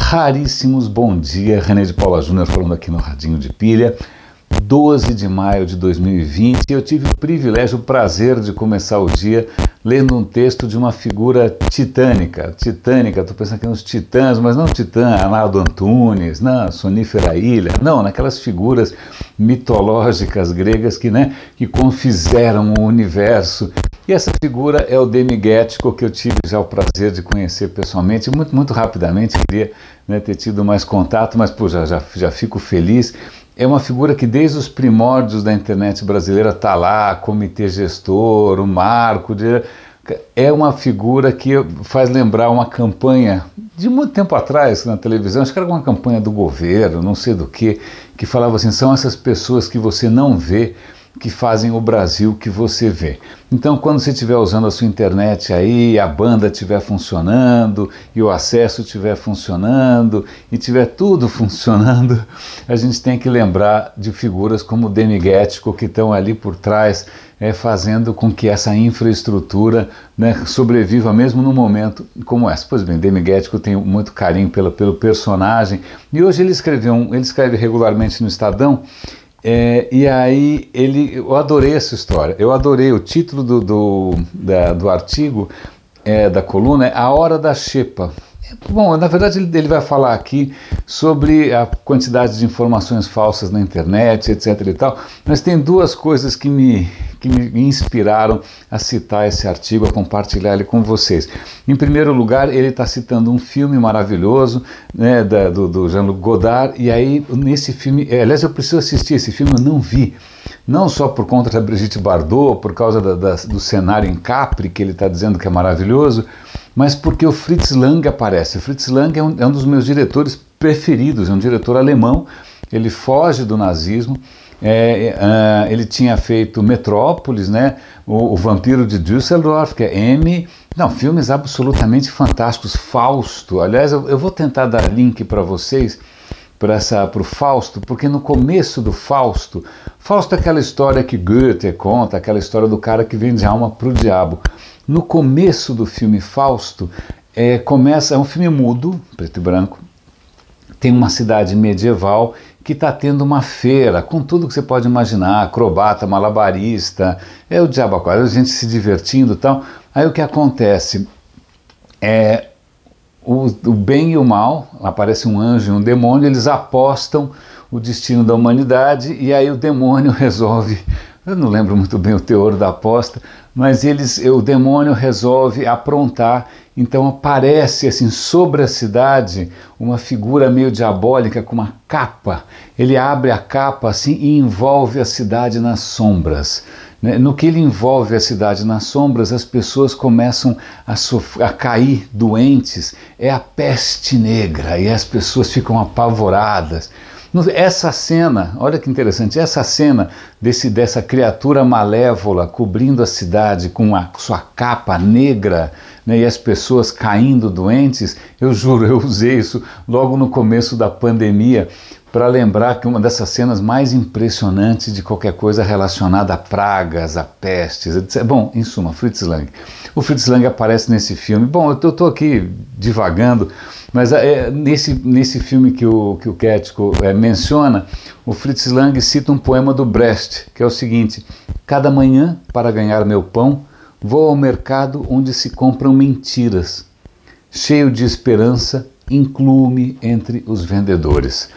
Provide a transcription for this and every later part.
raríssimos, bom dia, René de Paula Júnior falando aqui no Radinho de Pilha, 12 de maio de 2020, eu tive o privilégio, o prazer de começar o dia lendo um texto de uma figura titânica, estou pensando aqui nos titãs, mas não titã, Arnaldo Antunes, não, Sonífera Ilha, não, naquelas figuras mitológicas gregas que confizeram o universo. E essa figura é o Demi Getchko, que eu tive já o prazer de conhecer pessoalmente, muito rapidamente, queria ter tido mais contato, mas já fico feliz. É uma figura que desde os primórdios da internet brasileira está lá, comitê gestor, o marco, é uma figura que faz lembrar uma campanha de muito tempo atrás na televisão, acho que era uma campanha do governo, não sei do que falava assim, são essas pessoas que você não vê, que fazem o Brasil que você vê. Então, quando você estiver usando a sua internet aí, a banda estiver funcionando, e o acesso estiver funcionando, e tiver tudo funcionando, a gente tem que lembrar de figuras como o Demi Getchko, que estão ali por trás, fazendo com que essa infraestrutura sobreviva mesmo num momento como esse. Pois bem, Demi Getchko tem muito carinho pelo personagem, e hoje ele escreve regularmente no Estadão. E aí eu adorei essa história, eu adorei o título do artigo, da coluna, A Hora da Xepa. Bom, na verdade ele vai falar aqui sobre a quantidade de informações falsas na internet, etc e tal, mas tem duas coisas que me inspiraram a citar esse artigo, a compartilhar ele com vocês. Em primeiro lugar, ele está citando um filme maravilhoso, do Jean-Luc Godard, e aí nesse filme, aliás eu preciso assistir esse filme, eu não vi, não só por conta da Brigitte Bardot, por causa do cenário em Capri, que ele está dizendo que é maravilhoso, mas porque o Fritz Lang aparece. O Fritz Lang é um dos meus diretores preferidos, é um diretor alemão, ele foge do nazismo, ele tinha feito Metrópolis, o Vampiro de Düsseldorf, que é M, filmes absolutamente fantásticos, Fausto, aliás eu vou tentar dar link para vocês, para o Fausto, porque no começo do Fausto é aquela história que Goethe conta, aquela história do cara que vende alma para o diabo. No começo do filme Fausto, é um filme mudo, preto e branco, tem uma cidade medieval que está tendo uma feira, com tudo que você pode imaginar, acrobata, malabarista, o diabo quase, a gente se divertindo e tal. Aí o que acontece? O bem e o mal, aparece um anjo e um demônio, eles apostam o destino da humanidade e aí o demônio resolve, eu não lembro muito bem o teor da aposta, mas o demônio resolve aprontar, então aparece assim sobre a cidade uma figura meio diabólica com uma capa, ele abre a capa assim e envolve a cidade nas sombras. No que ele envolve a cidade nas sombras, as pessoas começam a cair doentes, é a peste negra, e as pessoas ficam apavoradas. Essa cena, olha que interessante, essa cena dessa criatura malévola cobrindo a cidade com a sua capa negra, e as pessoas caindo doentes, eu juro, eu usei isso logo no começo da pandemia, para lembrar que uma dessas cenas mais impressionantes de qualquer coisa relacionada a pragas, a pestes, etc. Bom, em suma, Fritz Lang. O Fritz Lang aparece nesse filme. Bom, eu estou aqui divagando, mas nesse filme que o Getchko menciona, o Fritz Lang cita um poema do Brecht, que é o seguinte: cada manhã, para ganhar meu pão, vou ao mercado onde se compram mentiras. Cheio de esperança, incluo-me entre os vendedores.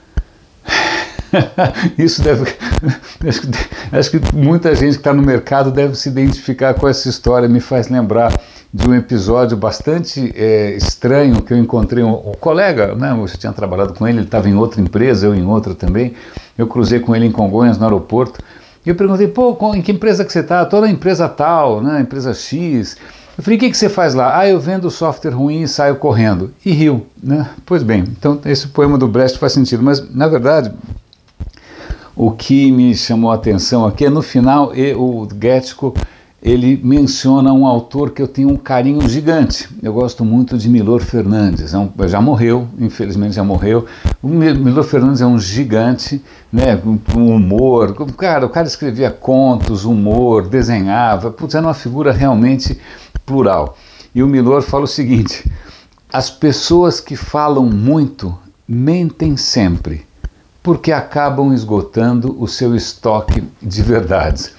Isso acho que muita gente que está no mercado deve se identificar com essa história, me faz lembrar de um episódio bastante estranho que eu encontrei um colega, eu já tinha trabalhado com ele estava em outra empresa, eu em outra também, eu cruzei com ele em Congonhas no aeroporto, e eu perguntei, em que empresa que você está? Estou na empresa tal, empresa X. Eu falei, o que você faz lá? Eu vendo software ruim e saio correndo. E riu, Pois bem, então esse poema do Brecht faz sentido, mas na verdade o que me chamou a atenção aqui é no final, o Getchko, ele menciona um autor que eu tenho um carinho gigante. Eu gosto muito de Milor Fernandes, já morreu, infelizmente já morreu. O Milor Fernandes é um gigante, com humor, o cara escrevia contos, humor, desenhava, era uma figura realmente plural. E o Milor fala o seguinte: as pessoas que falam muito mentem sempre, porque acabam esgotando o seu estoque de verdades.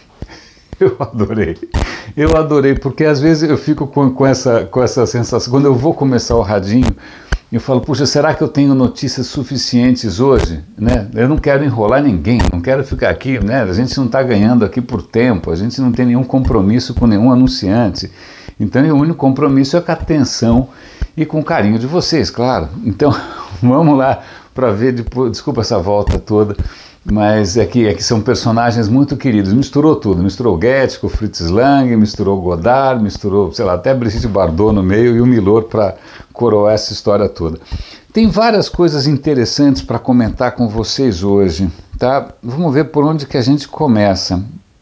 Eu adorei, porque às vezes eu fico com essa sensação, quando eu vou começar o radinho, eu falo, puxa, será que eu tenho notícias suficientes hoje? Né? Eu não quero enrolar ninguém, não quero ficar aqui, né? A gente não está ganhando aqui por tempo, a gente não tem nenhum compromisso com nenhum anunciante, então o único compromisso é com a atenção e com o carinho de vocês, claro. Então, vamos lá para ver, desculpa essa volta toda, mas é que são personagens muito queridos, misturou tudo, misturou Goethe com Fritz Lang, misturou Godard, misturou, sei lá, até Brigitte Bardot no meio e o Milor para coroar essa história toda. Tem várias coisas interessantes para comentar com vocês hoje, tá? Vamos ver por onde que a gente começa.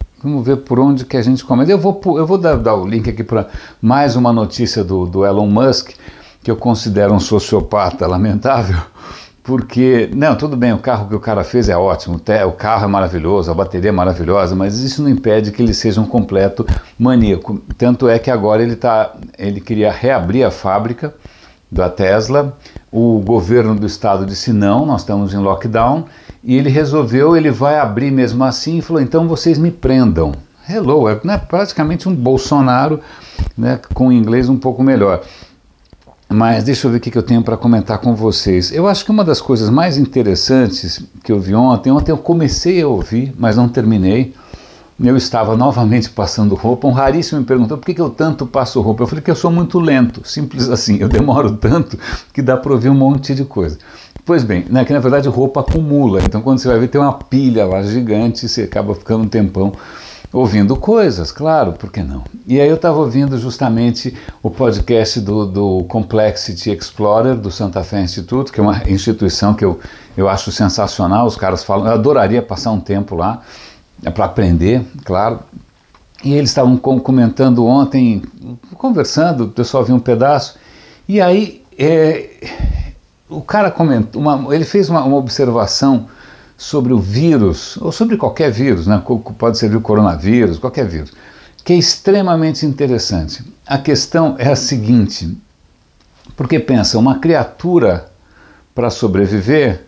Eu vou dar o link aqui para mais uma notícia do Elon Musk, que eu considero um sociopata lamentável, porque, não, tudo bem, o carro que o cara fez é ótimo, o carro é maravilhoso, a bateria é maravilhosa, mas isso não impede que ele seja um completo maníaco. Tanto é que agora ele queria reabrir a fábrica da Tesla, o governo do estado disse não, nós estamos em lockdown, e ele vai abrir mesmo assim e falou, então vocês me prendam. Hello, é praticamente um Bolsonaro, né, com inglês um pouco melhor. Mas deixa eu ver o que eu tenho para comentar com vocês. Eu acho que uma das coisas mais interessantes que eu vi ontem eu comecei a ouvir, mas não terminei. Eu estava novamente passando roupa, um raríssimo me perguntou por que eu tanto passo roupa. Eu falei que eu sou muito lento, simples assim, eu demoro tanto que dá para ouvir um monte de coisa. Pois bem, né, que na verdade roupa acumula, então quando você vai ver tem uma pilha lá gigante e você acaba ficando um tempão ouvindo coisas, claro, por que não? E aí eu estava ouvindo justamente o podcast do Complexity Explorer, do Santa Fe Institute, que é uma instituição que eu acho sensacional, os caras falam, eu adoraria passar um tempo lá, para aprender, claro. E eles estavam comentando ontem, conversando, o pessoal viu um pedaço, e aí o cara comentou, ele fez uma observação sobre o vírus, ou sobre qualquer vírus, né? Pode ser o coronavírus, qualquer vírus, que é extremamente interessante. A questão é a seguinte, porque pensa, uma criatura para sobreviver,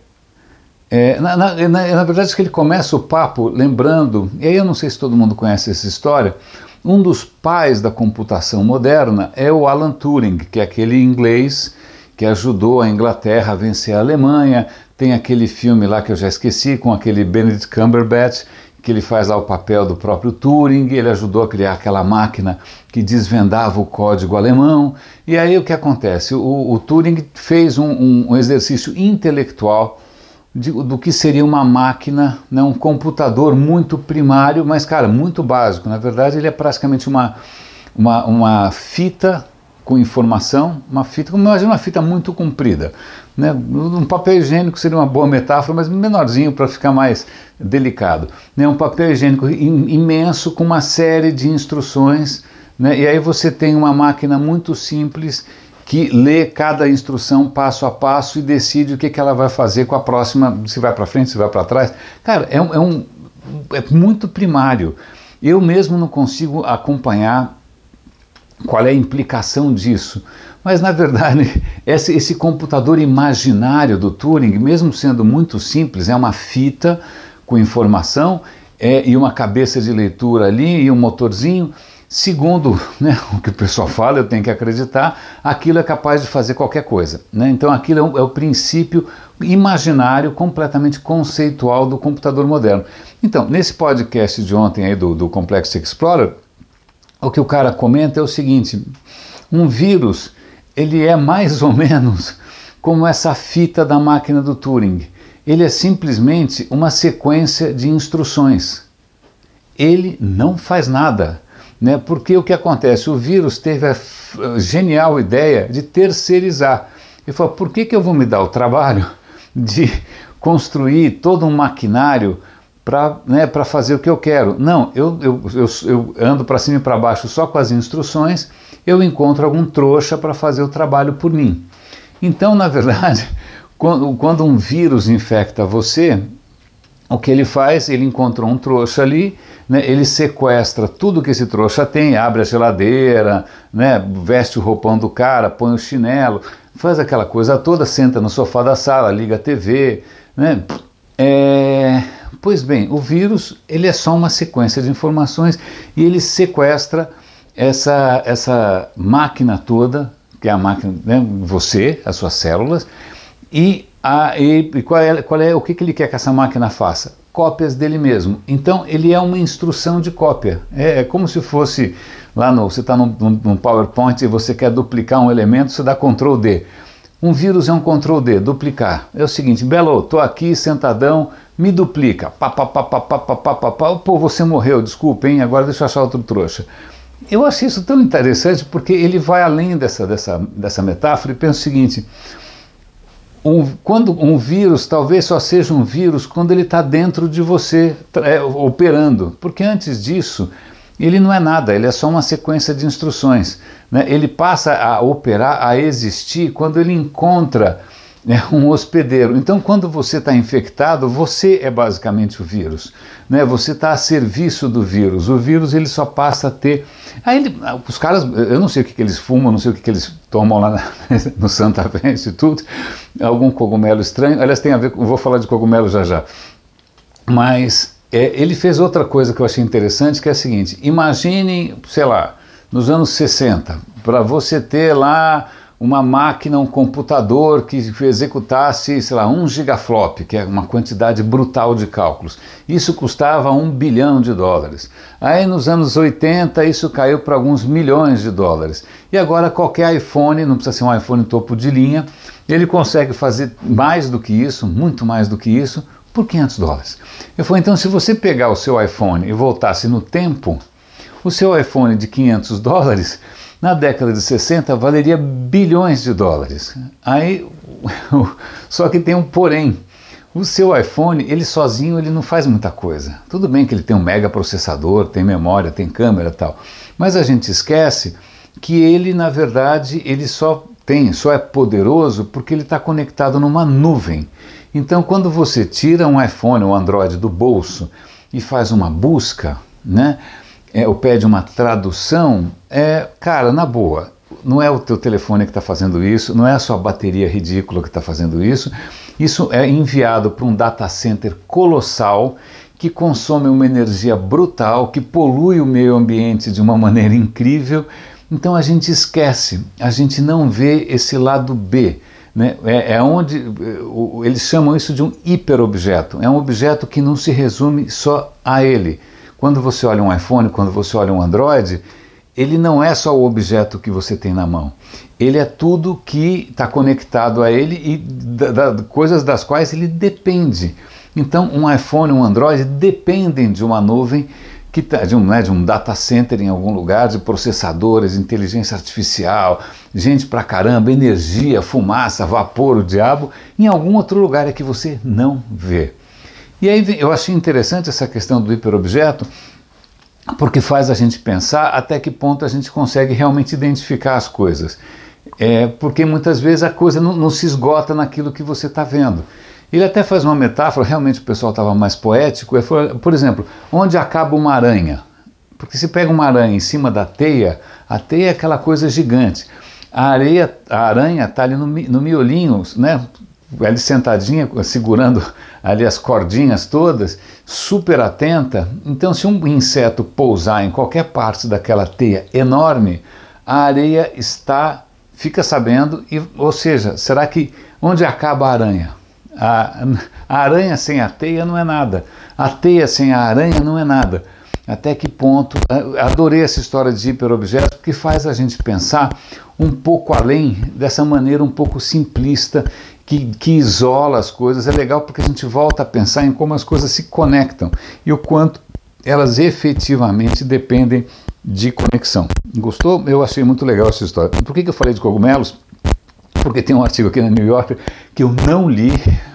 na verdade que ele começa o papo lembrando, e aí eu não sei se todo mundo conhece essa história, um dos pais da computação moderna é o Alan Turing, que é aquele inglês que ajudou a Inglaterra a vencer a Alemanha. Tem aquele filme lá que eu já esqueci, com aquele Benedict Cumberbatch, que ele faz lá o papel do próprio Turing, ele ajudou a criar aquela máquina que desvendava o código alemão. E aí o que acontece? O Turing fez um exercício intelectual do que seria uma máquina, né, um computador muito primário, mas, cara, muito básico. Na verdade, ele é praticamente uma fita com informação, imagina uma fita muito comprida, né? Um papel higiênico seria uma boa metáfora, mas menorzinho para ficar mais delicado, né? Um papel higiênico imenso com uma série de instruções, né? E aí você tem uma máquina muito simples que lê cada instrução passo a passo e decide o que ela vai fazer com a próxima, se vai para frente, se vai para trás. Cara, é muito primário. Eu mesmo não consigo acompanhar qual é a implicação disso, mas na verdade esse computador imaginário do Turing, mesmo sendo muito simples, é uma fita com informação e uma cabeça de leitura ali e um motorzinho, segundo, né, o que o pessoal fala, eu tenho que acreditar, aquilo é capaz de fazer qualquer coisa, né? Então aquilo é o princípio imaginário, completamente conceitual do computador moderno. Então, nesse podcast de ontem aí do Complexity Explorer, o que o cara comenta é o seguinte, um vírus, ele é mais ou menos como essa fita da máquina do Turing. Ele é simplesmente uma sequência de instruções. Ele não faz nada, né? Porque o que acontece? O vírus teve a genial ideia de terceirizar. Ele falou, por que eu vou me dar o trabalho de construir todo um maquinário para fazer o que eu quero? Não, eu ando para cima e para baixo só com as instruções, eu encontro algum trouxa para fazer o trabalho por mim. Então, na verdade, quando um vírus infecta você, o que ele faz? Ele encontrou um trouxa ali, né, ele sequestra tudo que esse trouxa tem, abre a geladeira, né, veste o roupão do cara, põe o chinelo, faz aquela coisa toda, senta no sofá da sala, liga a TV, né? Pois bem, o vírus ele é só uma sequência de informações e ele sequestra essa máquina toda, que é a máquina, né, você, as suas células, e o que ele quer que essa máquina faça? Cópias dele mesmo. Então ele é uma instrução de cópia. É como se fosse você está num PowerPoint e você quer duplicar um elemento, você dá Ctrl D. Um vírus é um Ctrl D, duplicar. É o seguinte, Belo, estou aqui sentadão, me duplica. Pô, você morreu, desculpa, hein? Agora deixa eu achar outro trouxa. Eu achei isso tão interessante porque ele vai além dessa metáfora e pensa o seguinte: quando um vírus talvez só seja um vírus quando ele está dentro de você operando, porque antes disso ele não é nada, ele é só uma sequência de instruções, né? Ele passa a operar, a existir quando ele encontra, né, um hospedeiro. Então quando você está infectado, você é basicamente o vírus, né? Você está a serviço do vírus. O vírus ele só passa a ter... os caras, eu não sei o que eles fumam, não sei o que eles tomam lá no Santa Fé Instituto, algum cogumelo estranho. Aliás, tem a ver, eu vou falar de cogumelo já já. Mas ele fez outra coisa que eu achei interessante, que é a seguinte: imagine, sei lá, nos anos 60, para você ter lá uma máquina, um computador que executasse, sei lá, 1 gigaflop, que é uma quantidade brutal de cálculos. Isso custava $1 bilhão. Aí nos anos 80 isso caiu para alguns milhões de dólares. E agora qualquer iPhone, não precisa ser um iPhone topo de linha, ele consegue fazer mais do que isso, muito mais do que isso, por $500. Eu falei, então se você pegar o seu iPhone e voltasse no tempo, o seu iPhone de $500, na década de 60 valeria bilhões de dólares. Aí, só que tem um porém. O seu iPhone, ele sozinho, ele não faz muita coisa. Tudo bem que ele tem um mega processador, tem memória, tem câmera e tal, mas a gente esquece que ele, na verdade, ele só é poderoso porque ele está conectado numa nuvem. Então, quando você tira um iPhone ou Android do bolso e faz uma busca, né, ou pede uma tradução, cara, na boa, não é o teu telefone que está fazendo isso, não é a sua bateria ridícula que está fazendo isso é enviado para um data center colossal que consome uma energia brutal, que polui o meio ambiente de uma maneira incrível. Então a gente esquece, a gente não vê esse lado B, né? Onde eles chamam isso de um hiperobjeto, é um objeto que não se resume só a ele. Quando você olha um iPhone, quando você olha um Android, ele não é só o objeto que você tem na mão, ele é tudo que está conectado a ele e coisas das quais ele depende. Então um iPhone, um Android dependem de uma nuvem, de um data center em algum lugar, de processadores, inteligência artificial, gente pra caramba, energia, fumaça, vapor, o diabo, em algum outro lugar é que você não vê. E aí eu achei interessante essa questão do hiperobjeto, porque faz a gente pensar até que ponto a gente consegue realmente identificar as coisas. Porque muitas vezes a coisa não se esgota naquilo que você está vendo. Ele até faz uma metáfora, realmente o pessoal estava mais poético, por exemplo, onde acaba uma aranha? Porque se pega uma aranha em cima da teia, a teia é aquela coisa gigante. A aranha está ali no miolinho, né? Ali sentadinha, segurando ali as cordinhas todas, super atenta. Então se um inseto pousar em qualquer parte daquela teia enorme, a areia fica sabendo, ou seja, será que onde acaba a aranha? A aranha sem a teia não é nada, a teia sem a aranha não é nada. Até que ponto? Adorei essa história de hiperobjeto, porque faz a gente pensar um pouco além dessa maneira um pouco simplista que isola as coisas. É legal porque a gente volta a pensar em como as coisas se conectam e o quanto elas efetivamente dependem de conexão. Gostou? Eu achei muito legal essa história. Por que eu falei de cogumelos? Porque tem um artigo aqui na New Yorker que eu não li,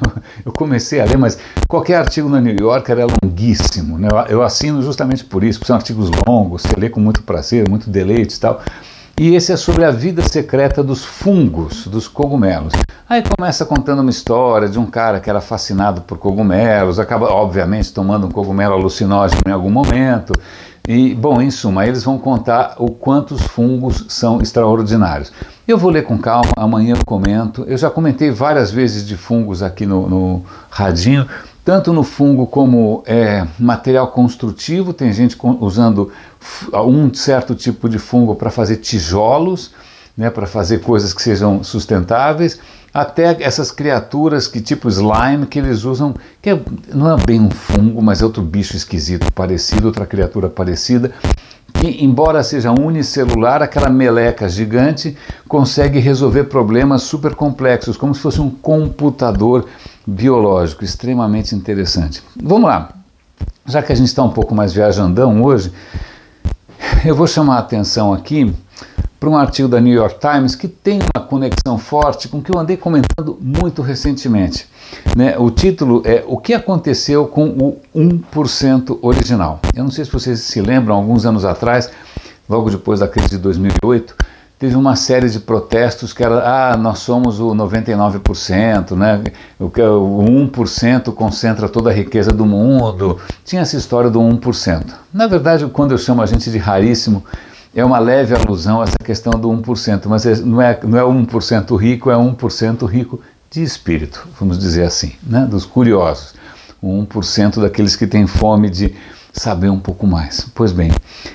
eu comecei a ler, mas qualquer artigo na New Yorker é longuíssimo, né? Eu assino justamente por isso, porque são artigos longos, você lê com muito prazer, muito deleite e tal. E esse é sobre a vida secreta dos fungos, dos cogumelos. Aí começa contando uma história de um cara que era fascinado por cogumelos, acaba obviamente tomando um cogumelo alucinógeno em algum momento. E, bom, em suma, eles vão contar o quanto os fungos são extraordinários. Eu vou ler com calma, amanhã eu comento. Eu já comentei várias vezes de fungos aqui no Radinho, tanto no fungo como material construtivo. Tem gente usando um certo tipo de fungo para fazer tijolos, né, para fazer coisas que sejam sustentáveis, até essas criaturas que tipo slime que eles usam, que não é bem um fungo, mas é outro bicho esquisito parecido, outra criatura parecida, que embora seja unicelular, aquela meleca gigante consegue resolver problemas super complexos, como se fosse um computador biológico, extremamente interessante. Vamos lá, já que a gente está um pouco mais viajandão hoje, eu vou chamar a atenção aqui para um artigo da New York Times que tem uma conexão forte com o que eu andei comentando muito recentemente. Né? O título é O que aconteceu com o 1% original. Eu não sei se vocês se lembram, alguns anos atrás, logo depois da crise de 2008, teve uma série de protestos que era, nós somos o 99%, né? O 1% concentra toda a riqueza do mundo. Tinha essa história do 1%. Na verdade, quando eu chamo a gente de raríssimo, é uma leve alusão a essa questão do 1%, mas não é 1% rico, é 1% rico de espírito, vamos dizer assim, né? Dos curiosos, o 1% daqueles que têm fome de saber um pouco mais. Pois bem,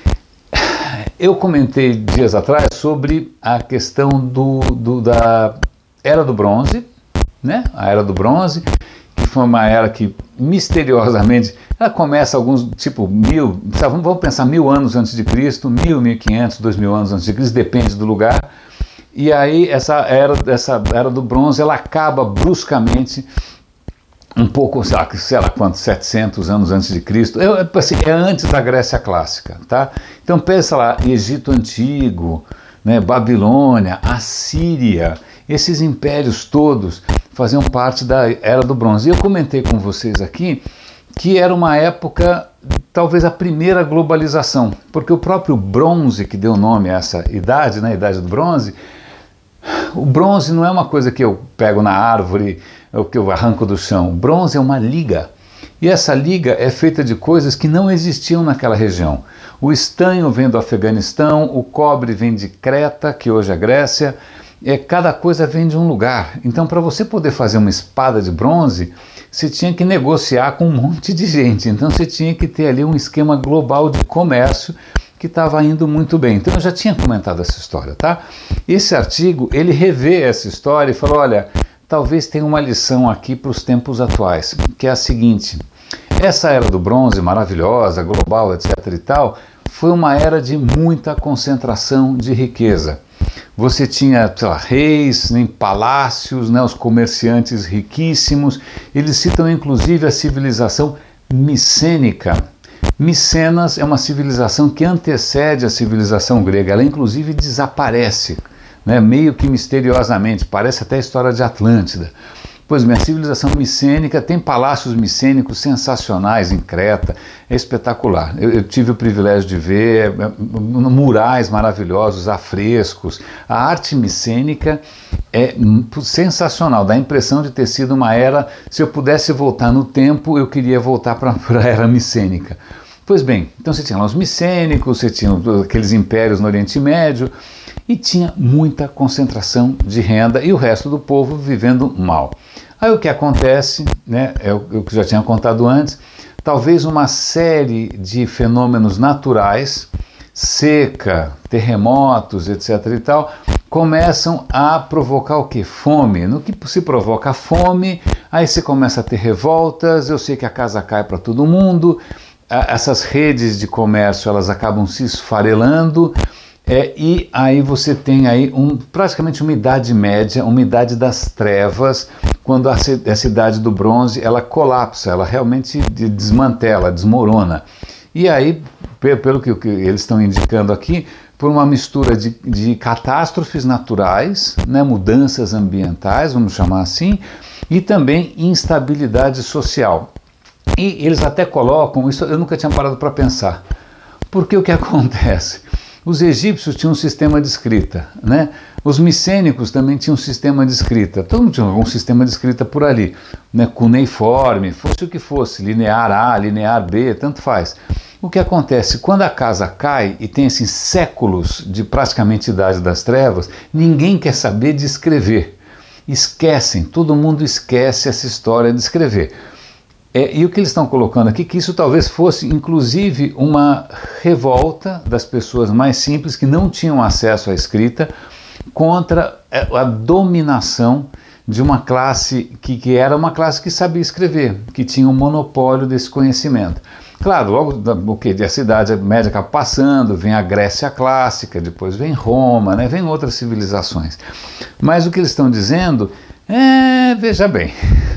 eu comentei dias atrás sobre a questão da Era do Bronze, né? A Era do Bronze, que foi uma era que misteriosamente, ela começa alguns, tipo, vamos pensar 1000 anos antes de Cristo, 1500, 2000 anos antes de Cristo, depende do lugar, e aí essa era do bronze, ela acaba bruscamente, um pouco, sei lá quantos, 700 anos antes de Cristo, é antes da Grécia Clássica, tá? Então pensa lá, Egito Antigo, né, Babilônia, Assíria, esses impérios todos faziam parte da Era do Bronze. E eu comentei com vocês aqui que era uma época, talvez a primeira globalização, porque o próprio bronze que deu nome a essa idade, né, a Idade do Bronze, o bronze não é uma coisa que eu pego na árvore, ou que eu arranco do chão. O bronze é uma liga, e essa liga é feita de coisas que não existiam naquela região. O estanho vem do Afeganistão, o cobre vem de Creta, que hoje é Grécia, cada coisa vem de um lugar. Então, para você poder fazer uma espada de bronze, você tinha que negociar com um monte de gente. Então, você tinha que ter ali um esquema global de comércio que estava indo muito bem. Então, eu já tinha comentado essa história, tá? Esse artigo, ele revê essa história e falou, olha, talvez tenha uma lição aqui para os tempos atuais, que é a seguinte: essa Era do Bronze, maravilhosa, global, etc. e tal, foi uma era de muita concentração de riqueza. Você tinha, sei lá, reis, em palácios, né, os comerciantes riquíssimos. Eles citam inclusive a civilização micênica. Micenas é uma civilização que antecede a civilização grega. Ela inclusive desaparece, né, meio que misteriosamente, parece até a história de Atlântida. Pois bem, a civilização micênica tem palácios micênicos sensacionais em Creta, é espetacular. Eu tive o privilégio de ver murais maravilhosos, afrescos. A arte micênica é sensacional, dá a impressão de ter sido uma era, se eu pudesse voltar no tempo, eu queria voltar para a era micênica. Pois bem, então você tinha lá os micênicos, você tinha aqueles impérios no Oriente Médio, e tinha muita concentração de renda e o resto do povo vivendo mal. Aí o que acontece, né, é o que já tinha contado antes, talvez uma série de fenômenos naturais, seca, terremotos, etc. e tal, começam a provocar o quê? Fome. No que se provoca fome, aí você começa a ter revoltas, eu sei que a casa cai para todo mundo, essas redes de comércio elas acabam se esfarelando, e aí você tem aí praticamente uma idade média, uma idade das trevas, quando essa idade do bronze ela colapsa, ela realmente desmantela, desmorona. E aí, pelo que eles estão indicando aqui, por uma mistura de catástrofes naturais, né, mudanças ambientais, vamos chamar assim, e também instabilidade social. E eles até colocam, isso eu nunca tinha parado para pensar, porque o que acontece? Os egípcios tinham um sistema de escrita, né? Os micênicos também tinham um sistema de escrita. Todo mundo tinha algum sistema de escrita por ali, né? Cuneiforme, fosse o que fosse, linear A, linear B, tanto faz. O que acontece? Quando a casa cai e tem assim, séculos de praticamente idade das trevas, ninguém quer saber de escrever. Esquecem, todo mundo esquece essa história de escrever. E o que eles estão colocando aqui, que isso talvez fosse inclusive uma revolta das pessoas mais simples que não tinham acesso à escrita contra a dominação de uma classe que era uma classe que sabia escrever, que tinha um monopólio desse conhecimento. Claro, logo a Idade Média acaba passando, vem a Grécia clássica, depois vem Roma, né, vem outras civilizações. Mas o que eles estão dizendo veja bem,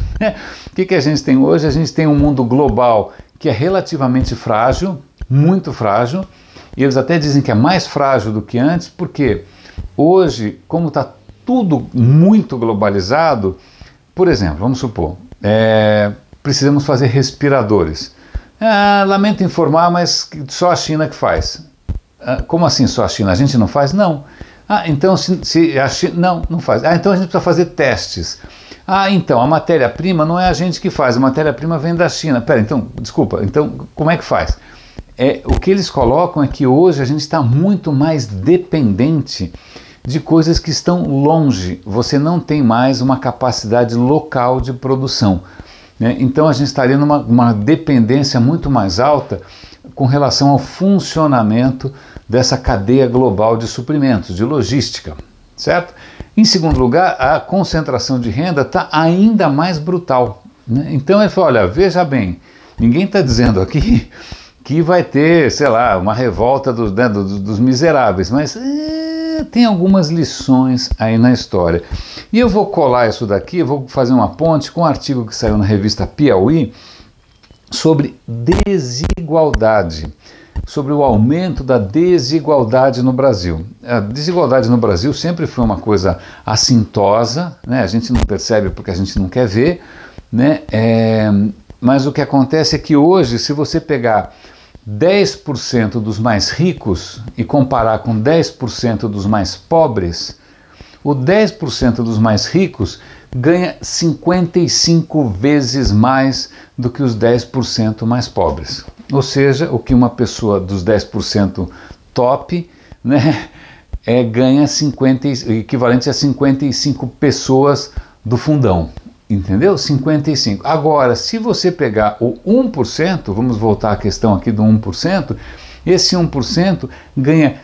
o que a gente tem hoje? A gente tem um mundo global que é relativamente frágil, muito frágil, e eles até dizem que é mais frágil do que antes, porque hoje, como está tudo muito globalizado, por exemplo, vamos supor, precisamos fazer respiradores. Lamento informar, mas só a China que faz. Como assim só a China? A gente não faz? Não. Então se a China não faz. Então a gente precisa fazer testes. Então a matéria-prima não é a gente que faz, a matéria-prima vem da China. Desculpa, então como é que faz? O que eles colocam é que hoje a gente está muito mais dependente de coisas que estão longe. Você não tem mais uma capacidade local de produção, né? Então a gente estaria numa dependência muito mais alta com relação ao funcionamento dessa cadeia global de suprimentos, de logística, certo? Em segundo lugar, a concentração de renda está ainda mais brutal, né? Então ele falou, olha, veja bem, ninguém está dizendo aqui que vai ter, sei lá, uma revolta dos miseráveis, mas tem algumas lições aí na história. E eu vou colar isso daqui, eu vou fazer uma ponte com um artigo que saiu na revista Piauí sobre desigualdade, sobre o aumento da desigualdade no Brasil. A desigualdade no Brasil sempre foi uma coisa assintosa, né? A gente não percebe porque a gente não quer ver, né? Mas o que acontece é que hoje, se você pegar 10% dos mais ricos e comparar com 10% dos mais pobres, o 10% dos mais ricos ganha 55 vezes mais do que os 10% mais pobres. Ou seja, o que uma pessoa dos 10% top, né, ganha equivalente a 55 pessoas do fundão. Entendeu? 55. Agora, se você pegar o 1%, vamos voltar à questão aqui do 1%, esse 1% ganha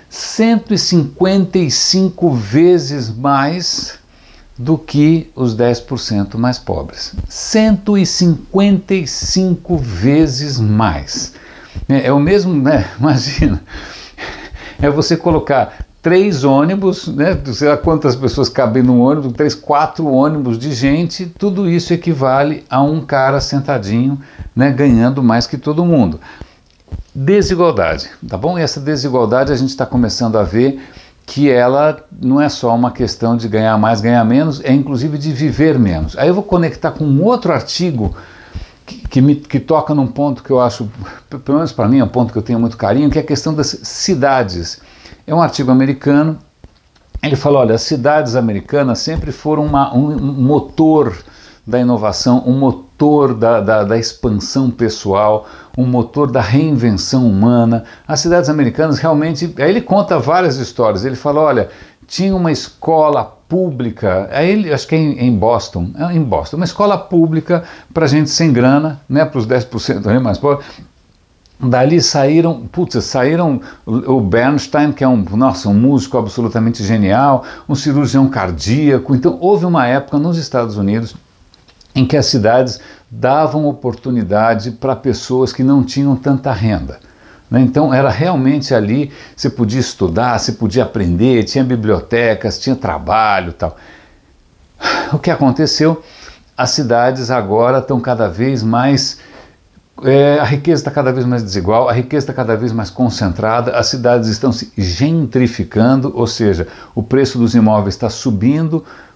155 vezes mais do que os 10% mais pobres. 155 vezes mais. É o mesmo, né? Imagina, é você colocar 3 ônibus, né? Sei lá quantas pessoas cabem num ônibus, 3, 4 ônibus de gente, tudo isso equivale a um cara sentadinho, né, ganhando mais que todo mundo. Desigualdade, tá bom? E essa desigualdade a gente está começando a ver que ela não é só uma questão de ganhar mais, ganhar menos, é inclusive de viver menos. Aí eu vou conectar com um outro artigo que toca num ponto que eu acho, pelo menos para mim, é um ponto que eu tenho muito carinho, que é a questão das cidades. É um artigo americano, ele fala, olha, as cidades americanas sempre foram um motor da inovação, um motor da expansão pessoal, um motor da reinvenção humana. As cidades americanas realmente, aí ele conta várias histórias, ele fala, olha, tinha uma escola pública, acho que é em Boston, uma escola pública para gente sem grana, né, para os 10% ali mais pobres. Dali saíram o Bernstein, que é um músico absolutamente genial, um cirurgião cardíaco. Então houve uma época nos Estados Unidos em que as cidades davam oportunidade para pessoas que não tinham tanta renda, né? Então era realmente ali, você podia estudar, você podia aprender, tinha bibliotecas, tinha trabalho e tal. O que aconteceu? As cidades agora estão cada vez mais... a riqueza está cada vez mais desigual, a riqueza está cada vez mais concentrada, as cidades estão se gentrificando, ou seja, o preço dos imóveis está subindo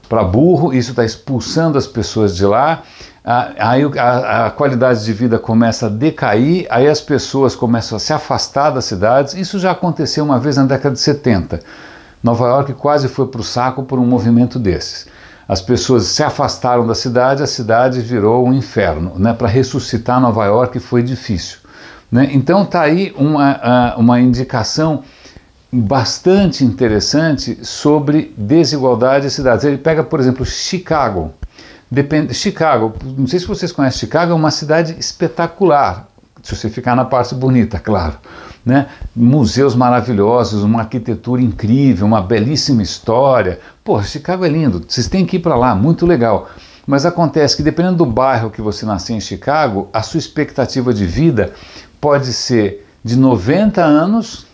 para burro, isso está expulsando as pessoas de lá, aí a qualidade de vida começa a decair, aí as pessoas começam a se afastar das cidades. Isso já aconteceu uma vez na década de 70. Nova York quase foi para o saco por um movimento desses. As pessoas se afastaram da cidade, a cidade virou um inferno, né? Para ressuscitar Nova York foi difícil, né? Então está aí uma indicação bastante interessante sobre desigualdade de cidades. Ele pega, por exemplo, Chicago. Chicago, não sei se vocês conhecem Chicago, é uma cidade espetacular, se você ficar na parte bonita, claro, né? Museus maravilhosos, uma arquitetura incrível, uma belíssima história. Pô, Chicago é lindo, vocês têm que ir para lá, muito legal. Mas acontece que dependendo do bairro que você nascer em Chicago, a sua expectativa de vida pode ser de 90 anos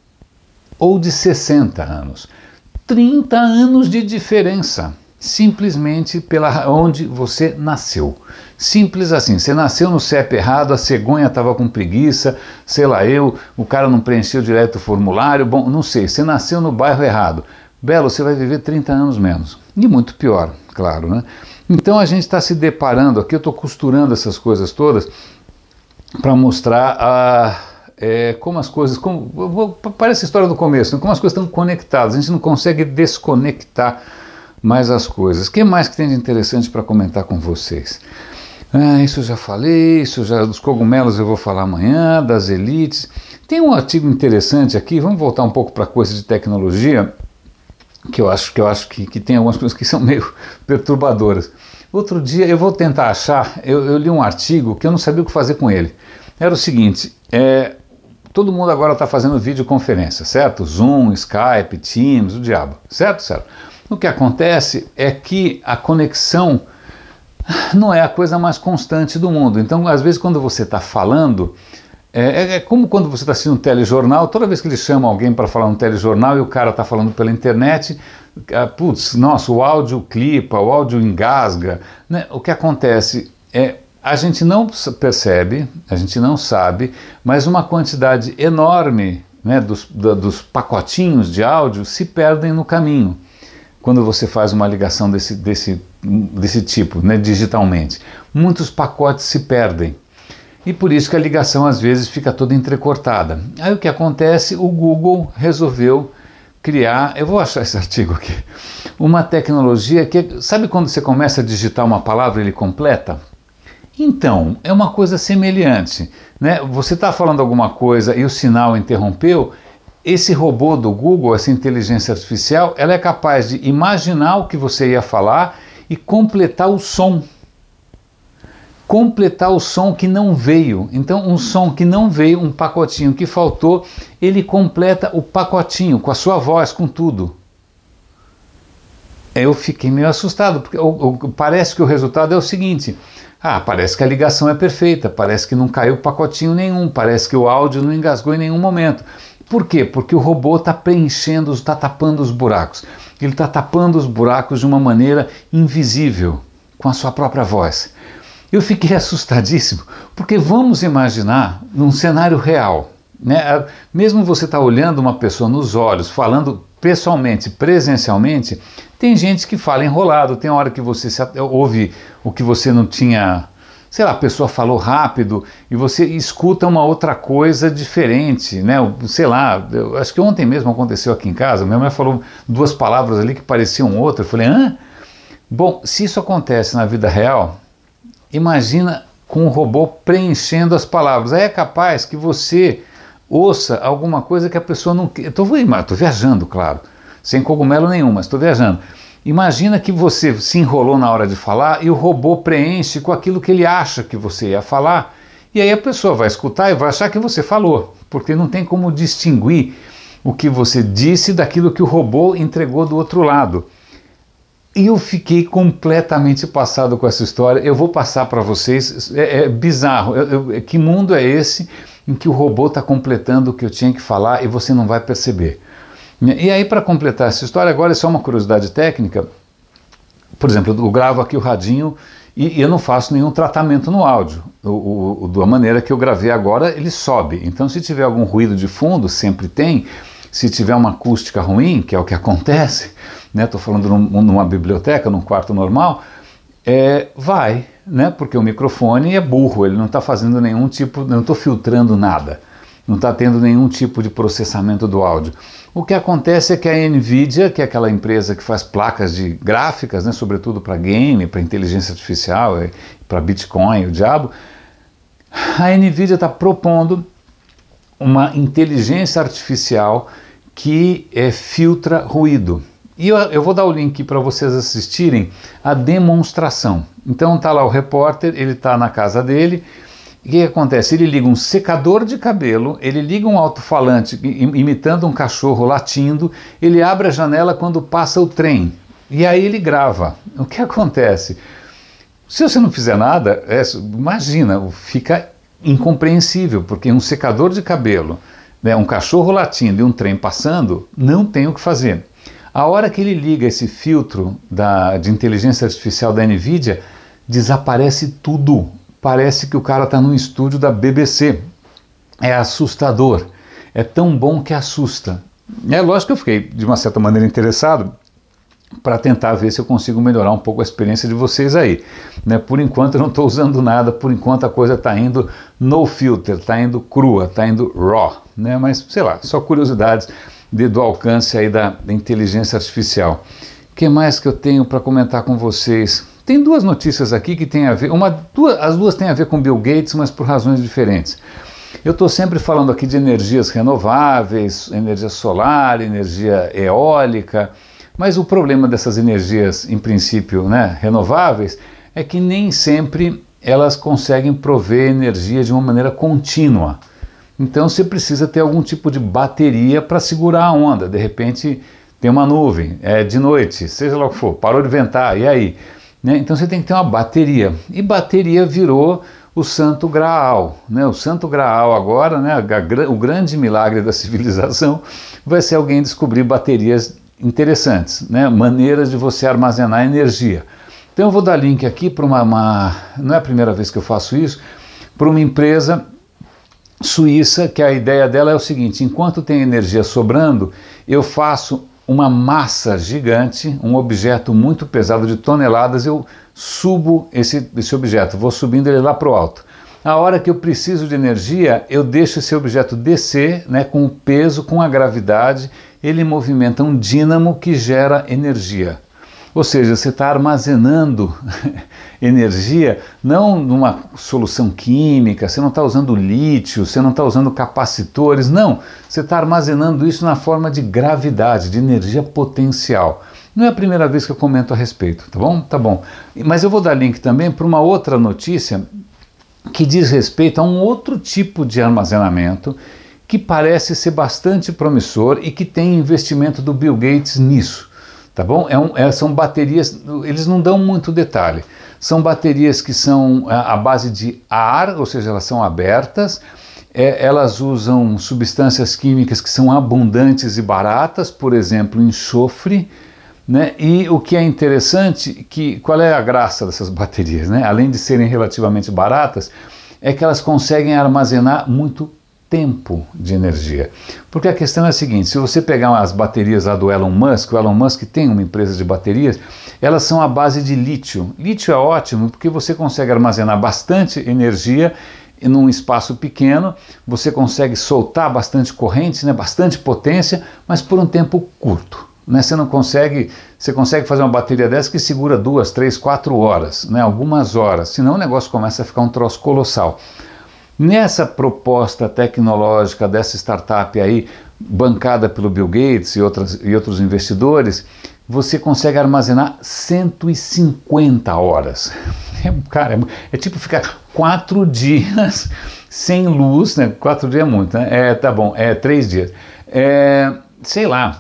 ou de 60 anos. 30 anos de diferença, simplesmente pela onde você nasceu. Simples assim, você nasceu no CEP errado, a cegonha estava com preguiça, sei lá o cara não preencheu direito o formulário, bom, não sei, você nasceu no bairro errado. Belo, você vai viver 30 anos menos. E muito pior, claro, né? Então a gente está se deparando aqui, eu estou costurando essas coisas todas para mostrar como as coisas, parece a história do começo, né? Como as coisas estão conectadas, a gente não consegue desconectar mais as coisas. O que mais que tem de interessante para comentar com vocês? Isso eu já falei, dos cogumelos eu vou falar amanhã, das elites. Tem um artigo interessante aqui, vamos voltar um pouco para coisa de tecnologia, que eu acho que tem algumas coisas que são meio perturbadoras. Outro dia, eu vou tentar achar, eu li um artigo que eu não sabia o que fazer com ele. Era o seguinte, todo mundo agora está fazendo videoconferência, certo? Zoom, Skype, Teams, o diabo, certo? O que acontece é que a conexão não é a coisa mais constante do mundo. Então, às vezes, quando você está falando, é como quando você está assistindo um telejornal, toda vez que eles chamam alguém para falar no telejornal e o cara está falando pela internet, o áudio clipa, o áudio engasga, né? O que acontece é, a gente não percebe, a gente não sabe, mas uma quantidade enorme, né, dos pacotinhos de áudio se perdem no caminho quando você faz uma ligação desse tipo, né, digitalmente. Muitos pacotes se perdem. E por isso que a ligação às vezes fica toda entrecortada. Aí o que acontece? O Google resolveu criar, eu vou achar esse artigo aqui, uma tecnologia que, sabe quando você começa a digitar uma palavra e ele completa? Então, é uma coisa semelhante, né? Você está falando alguma coisa e o sinal interrompeu, esse robô do Google, essa inteligência artificial, ela é capaz de imaginar o que você ia falar e completar o som. Completar o som que não veio. Então, um som que não veio, um pacotinho que faltou, ele completa o pacotinho com a sua voz, com tudo. Eu fiquei meio assustado, porque parece que o resultado é o seguinte: parece que a ligação é perfeita, parece que não caiu pacotinho nenhum, parece que o áudio não engasgou em nenhum momento. Por quê? Porque o robô está preenchendo, está tapando os buracos. Ele está tapando os buracos de uma maneira invisível, com a sua própria voz. Eu fiquei assustadíssimo, porque vamos imaginar num cenário real, né? Mesmo você estar olhando uma pessoa nos olhos, falando pessoalmente, presencialmente, tem gente que fala enrolado, tem hora que você ouve o que você não tinha, sei lá, a pessoa falou rápido e você escuta uma outra coisa diferente, né? Sei lá, acho que ontem mesmo aconteceu aqui em casa, minha mãe falou duas palavras ali que pareciam outra, eu falei, hã? Bom, se isso acontece na vida real, imagina com um robô preenchendo as palavras. Aí é capaz que você ouça alguma coisa que a pessoa não quer. Estou viajando, claro, sem cogumelo nenhum, mas estou viajando. Imagina que você se enrolou na hora de falar e o robô preenche com aquilo que ele acha que você ia falar, e aí a pessoa vai escutar e vai achar que você falou, porque não tem como distinguir o que você disse daquilo que o robô entregou do outro lado. E eu fiquei completamente passado com essa história. Eu vou passar para vocês, é bizarro. Que mundo é esse em que o robô está completando o que eu tinha que falar e você não vai perceber? E aí, para completar essa história, agora é só uma curiosidade técnica. Por exemplo, eu gravo aqui o radinho e eu não faço nenhum tratamento no áudio. Da maneira que eu gravei agora, ele sobe. Então, se tiver algum ruído de fundo, sempre tem. Se tiver uma acústica ruim, que é o que acontece, né? Estou falando numa biblioteca, num quarto normal, vai, né? Porque o microfone é burro, ele não está fazendo nenhum tipo, não estou filtrando nada, não está tendo nenhum tipo de processamento do áudio. O que acontece é que a NVIDIA, que é aquela empresa que faz placas de gráficas, né, sobretudo para game, para inteligência artificial, para Bitcoin, o diabo, a NVIDIA está propondo uma inteligência artificial que filtra ruído. E eu vou dar o link para vocês assistirem a demonstração. Então está lá o repórter, ele está na casa dele. O que acontece? Ele liga um secador de cabelo, ele liga um alto-falante imitando um cachorro latindo, ele abre a janela quando passa o trem, e aí ele grava. O que acontece? Se você não fizer nada, imagina, fica incompreensível, porque um secador de cabelo, né, um cachorro latindo e um trem passando, não tem o que fazer. A hora que ele liga esse filtro de inteligência artificial da NVIDIA, desaparece tudo. Parece que o cara está num estúdio da BBC. É assustador. É tão bom que assusta. É lógico que eu fiquei, de uma certa maneira, interessado para tentar ver se eu consigo melhorar um pouco a experiência de vocês aí. Né? Por enquanto eu não estou usando nada, por enquanto a coisa está indo no filter, está indo crua, está indo raw. Né? Mas, sei lá, só curiosidades do alcance aí da inteligência artificial. O que mais que eu tenho para comentar com vocês? Tem duas notícias aqui que tem a ver, as duas têm a ver com Bill Gates, mas por razões diferentes. Eu estou sempre falando aqui de energias renováveis, energia solar, energia eólica, mas o problema dessas energias, em princípio, né, renováveis, é que nem sempre elas conseguem prover energia de uma maneira contínua. Então você precisa ter algum tipo de bateria para segurar a onda. De repente tem uma nuvem, é de noite, seja lá o que for, parou de ventar, e aí? Né? Então você tem que ter uma bateria, e bateria virou o santo graal, né? O santo graal agora, né? O grande milagre da civilização vai ser alguém descobrir baterias interessantes, né? Maneiras de você armazenar energia. Então eu vou dar link aqui para não é a primeira vez que eu faço isso, para uma empresa suíça, que a ideia dela é o seguinte: enquanto tem energia sobrando, eu faço uma massa gigante, um objeto muito pesado de toneladas, eu subo esse objeto, vou subindo ele lá para o alto. A hora que eu preciso de energia, eu deixo esse objeto descer, né, com o peso, com a gravidade, ele movimenta um dínamo que gera energia. Ou seja, você está armazenando energia não numa solução química, você não está usando lítio, você não está usando capacitores, não. Você está armazenando isso na forma de gravidade, de energia potencial. Não é a primeira vez que eu comento a respeito, tá bom? Tá bom. Mas eu vou dar link também para uma outra notícia que diz respeito a um outro tipo de armazenamento que parece ser bastante promissor e que tem investimento do Bill Gates nisso. Tá bom? São baterias, eles não dão muito detalhe, são baterias que são à base de ar, ou seja, elas são abertas, elas usam substâncias químicas que são abundantes e baratas, por exemplo, enxofre, né? E o que é interessante, qual é a graça dessas baterias, né? Além de serem relativamente baratas, é que elas conseguem armazenar muito tempo de energia. Porque a questão é a seguinte: se você pegar as baterias lá do Elon Musk, o Elon Musk tem uma empresa de baterias, elas são à base de lítio. Lítio é ótimo porque você consegue armazenar bastante energia num espaço pequeno, você consegue soltar bastante corrente, né, bastante potência, mas por um tempo curto. Né? Você consegue fazer uma bateria dessa que segura 2, 3, 4 horas, né, algumas horas, senão o negócio começa a ficar um troço colossal. Nessa proposta tecnológica dessa startup aí, bancada pelo Bill Gates e outros investidores, você consegue armazenar 150 horas. Cara, é tipo ficar 4 dias sem luz, né? 4 dias é muito, né? Tá bom, 3 dias. Sei lá,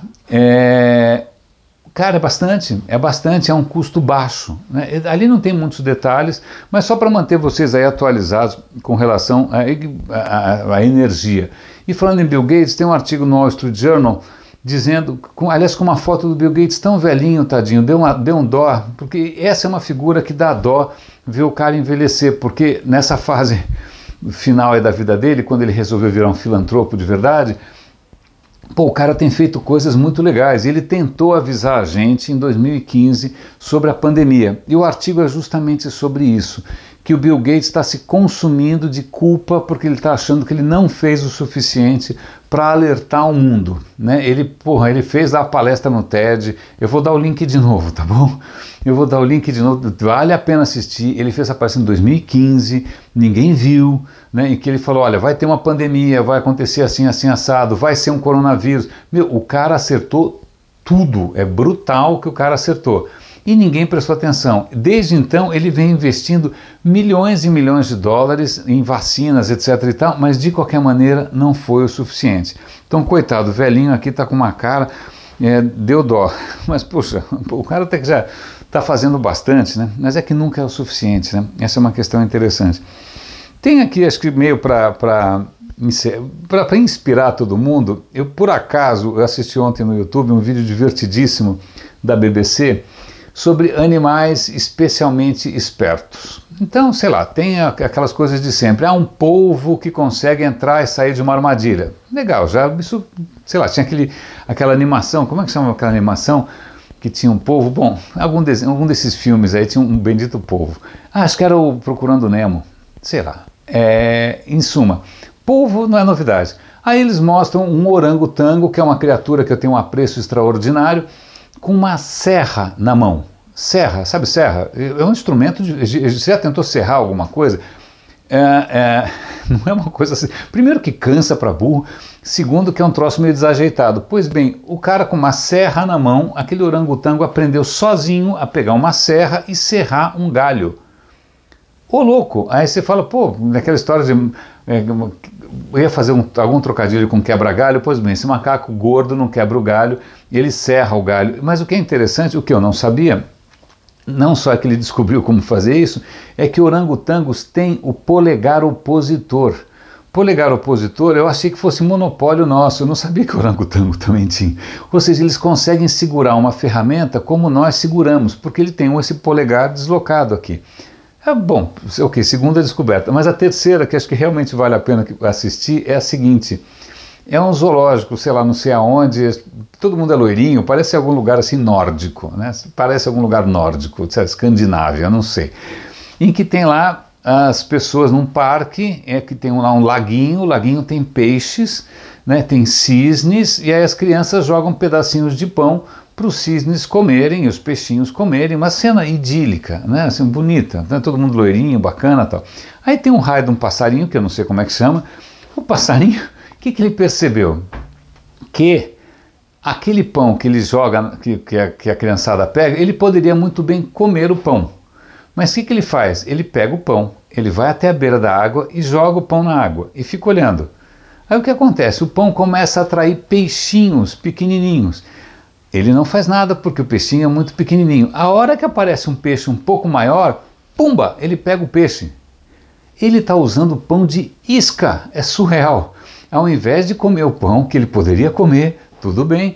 cara, é bastante, é um custo baixo, né? Ali não tem muitos detalhes, mas só para manter vocês aí atualizados com relação à energia. E falando em Bill Gates, tem um artigo no Wall Street Journal dizendo, aliás, com uma foto do Bill Gates tão velhinho, tadinho, deu um dó, porque essa é uma figura que dá dó ver o cara envelhecer, porque nessa fase final aí da vida dele, quando ele resolveu virar um filantropo de verdade, Pô, o cara tem feito coisas muito legais. Ele tentou avisar a gente em 2015 sobre a pandemia. E o artigo é justamente sobre isso, que o Bill Gates está se consumindo de culpa porque ele está achando que ele não fez o suficiente para alertar o mundo, né? Ele fez a palestra no TED. Eu vou dar o link de novo, tá bom? Eu vou dar o link de novo, vale a pena assistir. Ele fez essa palestra em 2015, ninguém viu, né? E que ele falou, olha, vai ter uma pandemia, vai acontecer assim, assim, assado, vai ser um coronavírus. Meu, o cara acertou tudo, é brutal que o cara acertou. E ninguém prestou atenção. Desde então ele vem investindo milhões e milhões de dólares em vacinas, etc e tal, mas de qualquer maneira não foi o suficiente. Então, coitado, o velhinho aqui está com uma cara, deu dó. Mas, puxa, o cara até que já está fazendo bastante, né? Mas é que nunca é o suficiente, né? Essa é uma questão interessante. Tem aqui, acho que meio para inspirar todo mundo, eu por acaso assisti ontem no YouTube um vídeo divertidíssimo da BBC sobre animais especialmente espertos. Então, sei lá, tem aquelas coisas de sempre. Há um polvo que consegue entrar e sair de uma armadilha. Legal, já isso, sei lá, tinha aquela animação, como é que chama aquela animação que tinha um polvo? Bom, algum desses filmes aí tinha um bendito polvo. Acho que era o Procurando Nemo, sei lá. Em suma, polvo não é novidade. Aí eles mostram um orangotango, que é uma criatura que eu tenho um apreço extraordinário, com uma serra na mão. Serra, sabe serra? É um instrumento você já tentou serrar alguma coisa? Não é uma coisa assim. Primeiro que cansa para burro, segundo que é um troço meio desajeitado. Pois bem, o cara com uma serra na mão, aquele orangotango aprendeu sozinho a pegar uma serra e serrar um galho. Ô louco! Aí você fala, pô, naquela história de... eu ia fazer algum trocadilho com quebra-galho, pois bem, esse macaco gordo não quebra o galho, ele serra o galho. Mas o que é interessante, o que eu não sabia, não só é que ele descobriu como fazer isso, é que orangotangos têm o polegar opositor. Polegar opositor, eu achei que fosse monopólio nosso, eu não sabia que o orangotango também tinha. Ou seja, eles conseguem segurar uma ferramenta como nós seguramos, porque ele tem esse polegar deslocado aqui. Bom, ok, segunda descoberta. Mas a terceira, que acho que realmente vale a pena assistir, é a seguinte. É um zoológico, sei lá, não sei aonde, todo mundo é loirinho, parece algum lugar assim nórdico, né? Parece algum lugar nórdico, Escandinávia, não sei. Em que tem lá as pessoas num parque, que tem lá um laguinho, o laguinho tem peixes, né? Tem cisnes, e aí as crianças jogam pedacinhos de pão para os cisnes comerem, os peixinhos comerem, uma cena idílica, né, assim, bonita, né, todo mundo loirinho, bacana e tal. Aí tem um raio de um passarinho, que eu não sei como é que chama, o passarinho, o que ele percebeu? Que aquele pão que ele joga, que a criançada pega, ele poderia muito bem comer o pão. Mas o que ele faz? Ele pega o pão, ele vai até a beira da água e joga o pão na água e fica olhando. Aí o que acontece? O pão começa a atrair peixinhos pequenininhos. Ele não faz nada porque o peixinho é muito pequenininho. A hora que aparece um peixe um pouco maior, pumba, ele pega o peixe. Ele está usando pão de isca, é surreal. Ao invés de comer o pão que ele poderia comer, tudo bem,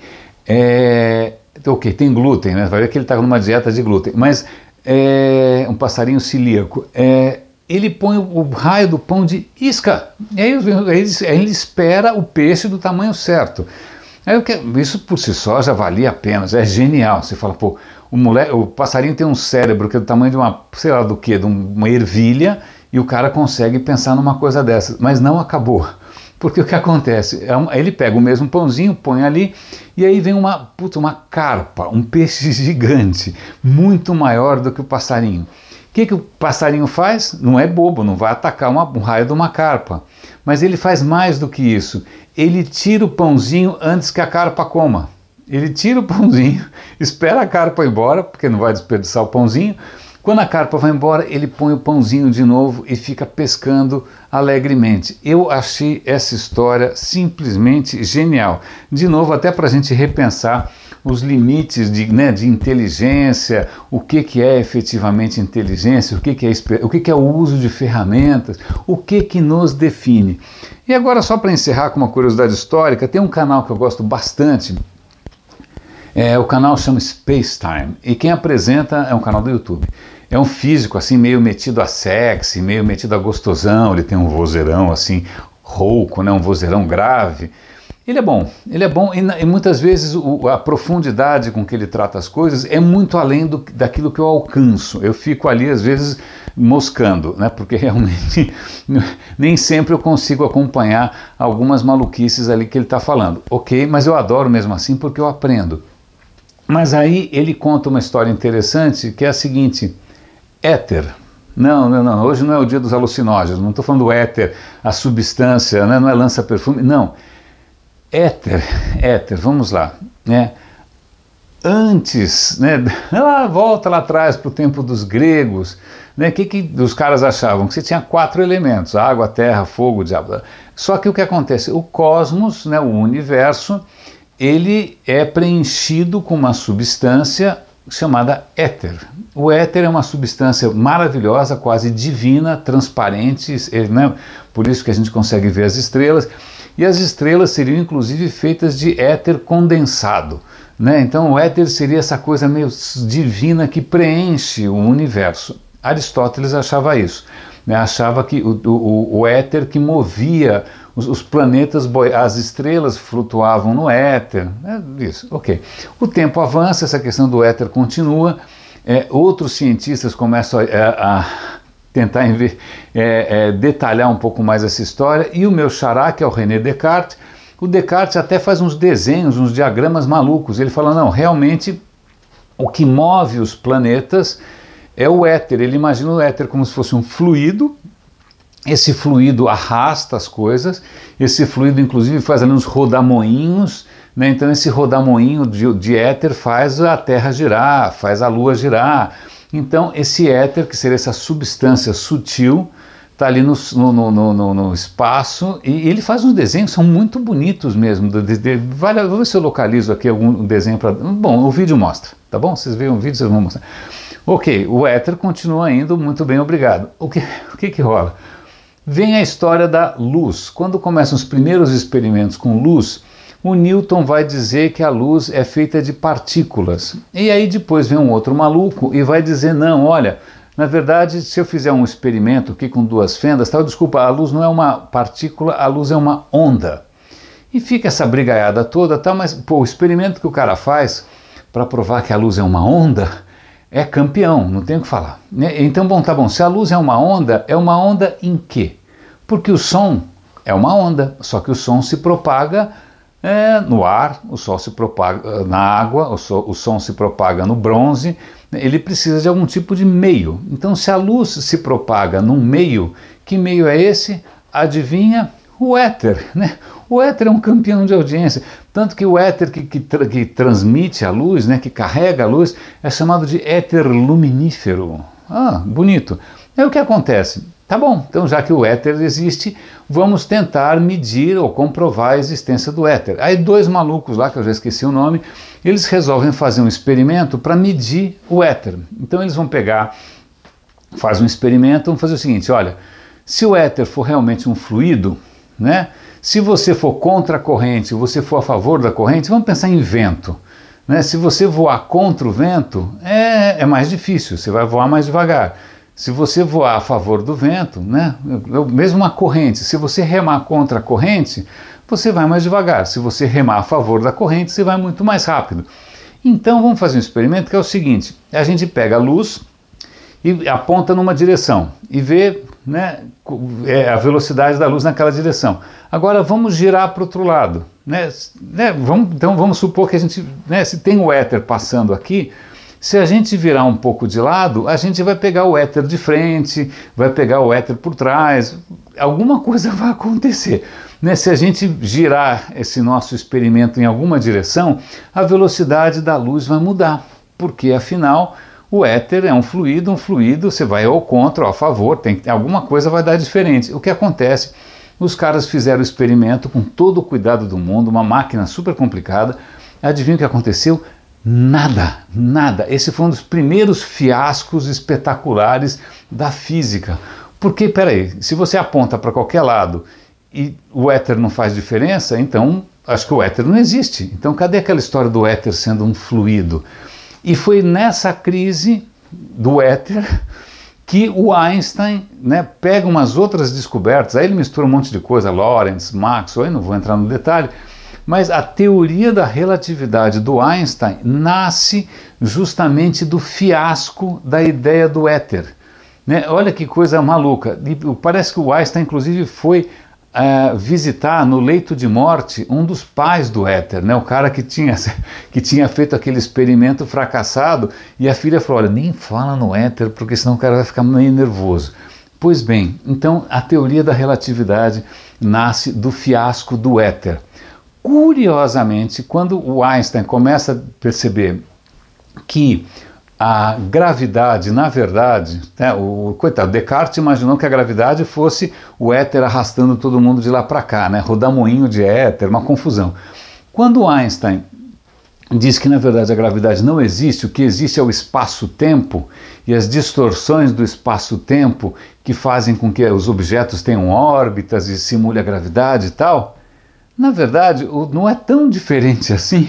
ok, tem glúten, né? Vai ver que ele está numa dieta de glúten, mas um passarinho celíaco. Ele põe o raio do pão de isca, e aí ele espera o peixe do tamanho certo. Isso por si só já valia a pena, já é genial. Você fala, pô, o passarinho tem um cérebro que é do tamanho de uma, sei lá do que, de uma ervilha, e o cara consegue pensar numa coisa dessas, mas não acabou. Porque o que acontece? Ele pega o mesmo pãozinho, põe ali, e aí vem uma carpa, um peixe gigante, muito maior do que o passarinho. O que o passarinho faz? Não é bobo, não vai atacar um raio de uma carpa. Mas ele faz mais do que isso. Ele tira o pãozinho antes que a carpa coma. Ele tira o pãozinho, espera a carpa ir embora, porque não vai desperdiçar o pãozinho. Quando a carpa vai embora, ele põe o pãozinho de novo e fica pescando alegremente. Eu achei essa história simplesmente genial. De novo, até para a gente repensar os limites de inteligência, o que é efetivamente inteligência, o que é o uso de ferramentas, o que nos define. E agora, só para encerrar com uma curiosidade histórica, tem um canal que eu gosto bastante, o canal chama Space Time, e quem apresenta é um canal do YouTube. É um físico assim, meio metido a sexy, meio metido a gostosão, ele tem um vozeirão assim, rouco, né, um vozeirão grave. Ele é bom e muitas vezes a profundidade com que ele trata as coisas é muito além daquilo que eu alcanço. Eu fico ali às vezes moscando, né? Porque realmente nem sempre eu consigo acompanhar algumas maluquices ali que ele está falando. Ok, mas eu adoro mesmo assim porque eu aprendo. Mas aí ele conta uma história interessante que é a seguinte: éter. Não, hoje não é o dia dos alucinógenos, não estou falando do éter, a substância, né? Não é lança-perfume, não. Éter, vamos lá, né? Antes, né? Volta lá atrás para o tempo dos gregos, né? Que os caras achavam? Que você tinha 4 elementos: água, terra, fogo, diabo. Só que o que acontece? O cosmos, né? O universo, ele é preenchido com uma substância chamada éter. O éter é uma substância maravilhosa, quase divina, transparente, né? Por isso que a gente consegue ver as estrelas. E as estrelas seriam inclusive feitas de éter condensado, né? Então o éter seria essa coisa meio divina que preenche o universo. Aristóteles achava isso, né? Achava que o éter que movia os planetas, as estrelas flutuavam no éter, isso, ok. O tempo avança, essa questão do éter continua, outros cientistas começam a tentar detalhar um pouco mais essa história, e o meu xará, que é o René Descartes, o Descartes até faz uns desenhos, uns diagramas malucos. Ele fala, não, realmente o que move os planetas é o éter. Ele imagina o éter como se fosse um fluido, esse fluido arrasta as coisas, esse fluido inclusive faz ali uns rodamoinhos, né? Então esse rodamoinho de éter faz a Terra girar, faz a Lua girar. Então esse éter, que seria essa substância sutil, está ali no espaço, e ele faz uns desenhos, são muito bonitos mesmo. Vou ver se eu localizo aqui algum desenho para... Bom, o vídeo mostra, tá bom? Vocês veem o vídeo, vocês vão mostrar. Ok, o éter continua indo, muito bem, obrigado. O que rola? Vem a história da luz. Quando começam os primeiros experimentos com luz, o Newton vai dizer que a luz é feita de partículas. E aí depois vem um outro maluco e vai dizer, não, olha, na verdade, se eu fizer um experimento aqui com 2 fendas, desculpa, a luz não é uma partícula, a luz é uma onda. E fica essa brigaiada toda, mas pô, o experimento que o cara faz para provar que a luz é uma onda é campeão, não tem o que falar. Então, tá bom, se a luz é uma onda em quê? Porque o som é uma onda, só que o som se propaga no ar, o som se propaga na água, o som se propaga no bronze, ele precisa de algum tipo de meio. Então, se a luz se propaga num meio, que meio é esse? Adivinha? O éter, né? O éter é um campeão de audiência, tanto que o éter que transmite a luz, né, que carrega a luz, é chamado de éter luminífero. Ah, bonito. É o que acontece. Tá bom, então já que o éter existe, vamos tentar medir ou comprovar a existência do éter. Aí 2 malucos lá, que eu já esqueci o nome, eles resolvem fazer um experimento para medir o éter. Então eles vão faz um experimento, vão fazer o seguinte, olha, se o éter for realmente um fluido, né, se você for contra a corrente, você for a favor da corrente, vamos pensar em vento. Né? Se você voar contra o vento, é mais difícil, você vai voar mais devagar. Se você voar a favor do vento, né, mesmo uma corrente, se você remar contra a corrente, você vai mais devagar. Se você remar a favor da corrente, você vai muito mais rápido. Então vamos fazer um experimento que é o seguinte, a gente pega a luz e aponta numa direção e vê, né, a velocidade da luz naquela direção. Agora vamos girar para o outro lado. Então vamos supor que a gente, se tem o éter passando aqui, se a gente virar um pouco de lado, a gente vai pegar o éter de frente, vai pegar o éter por trás, alguma coisa vai acontecer. Se a gente girar esse nosso experimento em alguma direção, a velocidade da luz vai mudar, porque afinal o éter é um fluido, você vai ao contra ou a favor, alguma coisa vai dar diferente. O que acontece? Os caras fizeram o experimento com todo o cuidado do mundo, uma máquina super complicada, adivinha o que aconteceu? Nada. Esse foi um dos primeiros fiascos espetaculares da física. Porque, peraí, se você aponta para qualquer lado e o éter não faz diferença, então acho que o éter não existe. Então cadê aquela história do éter sendo um fluido? E foi nessa crise do éter que o Einstein, pega umas outras descobertas, aí ele mistura um monte de coisa, Lorentz, Maxwell, aí não vou entrar no detalhe, Mas a teoria da relatividade do Einstein nasce justamente do fiasco da ideia do éter. Né? Olha que coisa maluca. E parece que o Einstein, inclusive, foi visitar no leito de morte um dos pais do éter, né? O cara que tinha feito aquele experimento fracassado, e a filha falou: olha, nem fala no éter, porque senão o cara vai ficar meio nervoso. Pois bem, então a teoria da relatividade nasce do fiasco do éter. Curiosamente, quando o Einstein começa a perceber que a gravidade, na verdade, né, coitado, Descartes imaginou que a gravidade fosse o éter arrastando todo mundo de lá para cá, né, rodamoinho de éter, uma confusão. Quando Einstein diz que na verdade a gravidade não existe, o que existe é o espaço-tempo e as distorções do espaço-tempo que fazem com que os objetos tenham órbitas e simule a gravidade e tal, na verdade não é tão diferente assim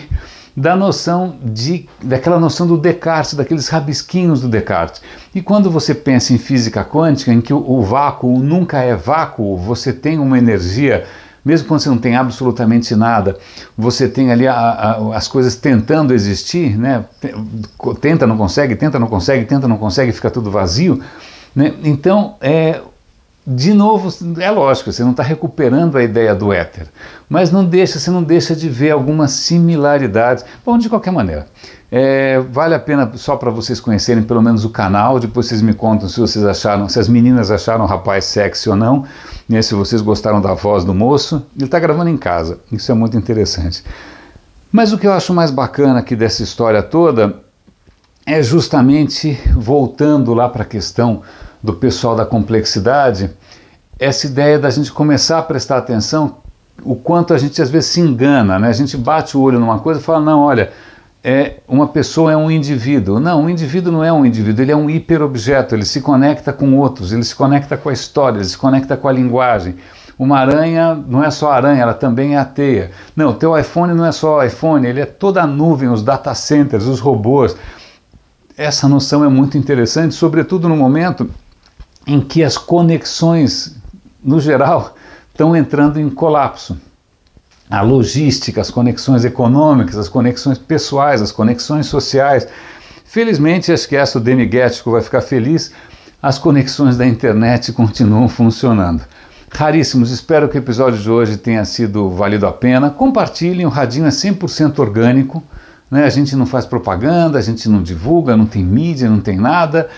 daquela noção do Descartes, daqueles rabisquinhos do Descartes. E quando você pensa em física quântica, em que o vácuo nunca é vácuo, você tem uma energia, mesmo quando você não tem absolutamente nada, você tem ali as coisas tentando existir, né? Tenta, não consegue, tenta, não consegue, tenta, não consegue, fica tudo vazio, né? Então, de novo, é lógico, você não está recuperando a ideia do éter, mas você não deixa de ver algumas similaridades. Bom, de qualquer maneira, vale a pena só para vocês conhecerem pelo menos o canal, depois vocês me contam se vocês acharam, se as meninas acharam o rapaz sexy ou não, né, se vocês gostaram da voz do moço. Ele está gravando em casa, isso é muito interessante. Mas o que eu acho mais bacana aqui dessa história toda é justamente, voltando lá para a questão do pessoal da complexidade, essa ideia da gente começar a prestar atenção o quanto a gente às vezes se engana, né? A gente bate o olho numa coisa e fala, não, olha, uma pessoa é um indivíduo. Não, um indivíduo não é um indivíduo, ele é um hiperobjeto, ele se conecta com outros, ele se conecta com a história, ele se conecta com a linguagem. Uma aranha não é só aranha, ela também é a teia. Não, o teu iPhone não é só o iPhone, ele é toda a nuvem, os data centers, os robôs. Essa noção é muito interessante, sobretudo no momento em que as conexões, no geral, estão entrando em colapso. A logística, as conexões econômicas, as conexões pessoais, as conexões sociais. Felizmente, acho que essa o Demi Guético vai ficar feliz, as conexões da internet continuam funcionando. Raríssimos, espero que o episódio de hoje tenha sido valido a pena. Compartilhem, o Radinho é 100% orgânico, né? A gente não faz propaganda, a gente não divulga, não tem mídia, não tem nada.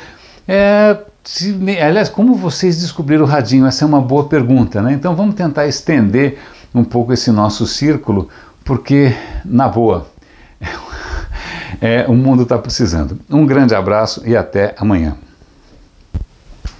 Aliás, como vocês descobriram o Radinho? Essa é uma boa pergunta, né? Então vamos tentar estender um pouco esse nosso círculo, porque, na boa, o mundo está precisando. Um grande abraço e até amanhã.